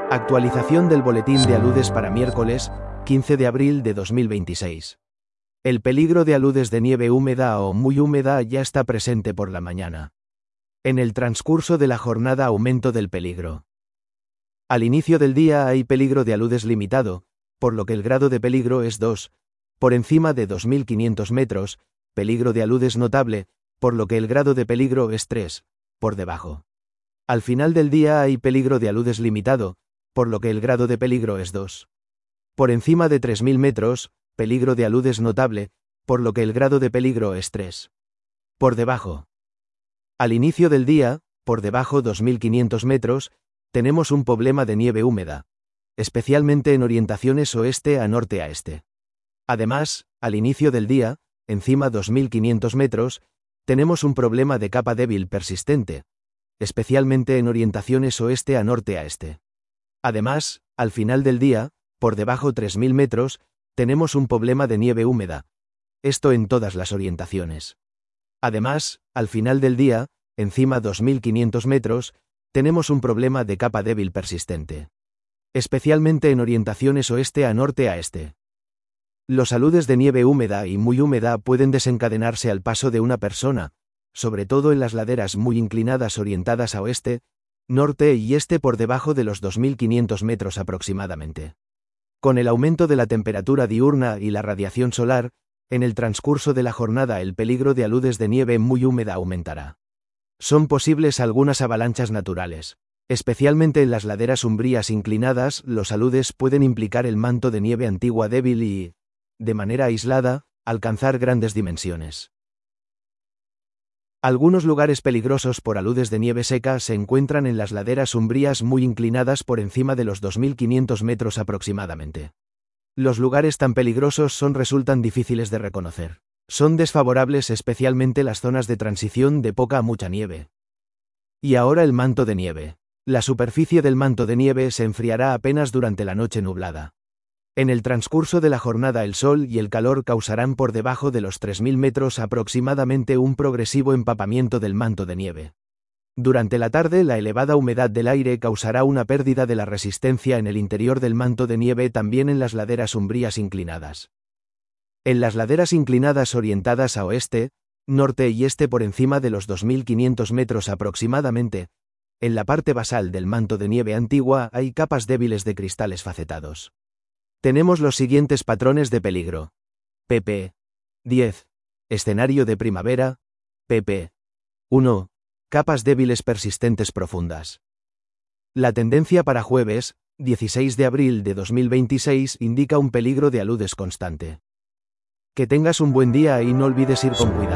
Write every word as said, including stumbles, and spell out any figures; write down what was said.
Actualización del boletín de aludes para miércoles, quince de abril de dos mil veintiséis. El peligro de aludes de nieve húmeda o muy húmeda ya está presente por la mañana. En el transcurso de la jornada aumento del peligro. Al inicio del día hay peligro de aludes limitado, por lo que el grado de peligro es dos, por encima de dos mil quinientos metros, peligro de aludes notable, por lo que el grado de peligro es tres, por debajo. Al final del día hay peligro de aludes limitado, por lo que el grado de peligro es dos. Por encima de tres mil metros, peligro de aludes notable, por lo que el grado de peligro es tres. Por debajo. Al inicio del día, por debajo dos mil quinientos metros, tenemos un problema de nieve húmeda, especialmente en orientaciones oeste a norte a este. Además, al inicio del día, encima dos mil quinientos metros, tenemos un problema de capa débil persistente, especialmente en orientaciones oeste a norte a este. Además, al final del día, por debajo tres mil metros, tenemos un problema de nieve húmeda. Esto en todas las orientaciones. Además, al final del día, encima dos mil quinientos metros, tenemos un problema de capa débil persistente. Especialmente en orientaciones oeste a norte a este. Los aludes de nieve húmeda y muy húmeda pueden desencadenarse al paso de una persona, sobre todo en las laderas muy inclinadas orientadas a oeste, norte y este por debajo de los dos mil quinientos metros aproximadamente. Con el aumento de la temperatura diurna y la radiación solar, en el transcurso de la jornada el peligro de aludes de nieve muy húmeda aumentará. Son posibles algunas avalanchas naturales. Especialmente en las laderas umbrías inclinadas, los aludes pueden implicar el manto de nieve antigua débil y, de manera aislada, alcanzar grandes dimensiones. Algunos lugares peligrosos por aludes de nieve seca se encuentran en las laderas umbrías muy inclinadas por encima de los dos mil quinientos metros aproximadamente. Los lugares tan peligrosos son resultan difíciles de reconocer. Son desfavorables especialmente las zonas de transición de poca a mucha nieve. Y ahora el manto de nieve. La superficie del manto de nieve se enfriará apenas durante la noche nublada. En el transcurso de la jornada el sol y el calor causarán por debajo de los tres mil metros aproximadamente un progresivo empapamiento del manto de nieve. Durante la tarde la elevada humedad del aire causará una pérdida de la resistencia en el interior del manto de nieve también en las laderas umbrías inclinadas. En las laderas inclinadas orientadas a oeste, norte y este por encima de los dos mil quinientos metros aproximadamente, en la parte basal del manto de nieve antigua hay capas débiles de cristales facetados. Tenemos los siguientes patrones de peligro. pp. diez. Escenario de primavera. pp. uno. Capas débiles persistentes profundas. La tendencia para jueves, dieciséis de abril de dos mil veintiséis, indica un peligro de aludes constante. Que tengas un buen día y no olvides ir con cuidado.